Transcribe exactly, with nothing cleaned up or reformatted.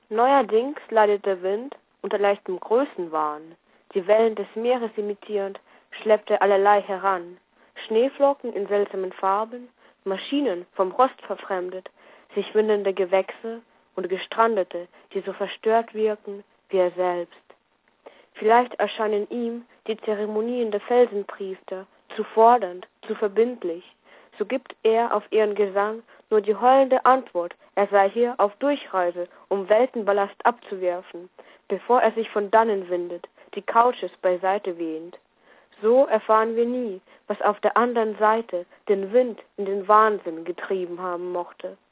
Neuerdings leidet der Wind unter leichtem Größenwahn. Die Wellen des Meeres imitierend, schleppt er allerlei heran. Schneeflocken in seltsamen Farben, Maschinen vom Rost verfremdet, sich windende Gewächse und Gestrandete, die so verstört wirken wie er selbst. Vielleicht erscheinen ihm die Zeremonien der Felsenpriester zu fordernd, zu verbindlich. So gibt er auf ihren Gesang nur die heulende Antwort, er sei hier auf Durchreise, um Weltenballast abzuwerfen, bevor er sich von dannen windet, die Couches beiseite wehend. So erfahren wir nie, was auf der anderen Seite den Wind in den Wahnsinn getrieben haben mochte.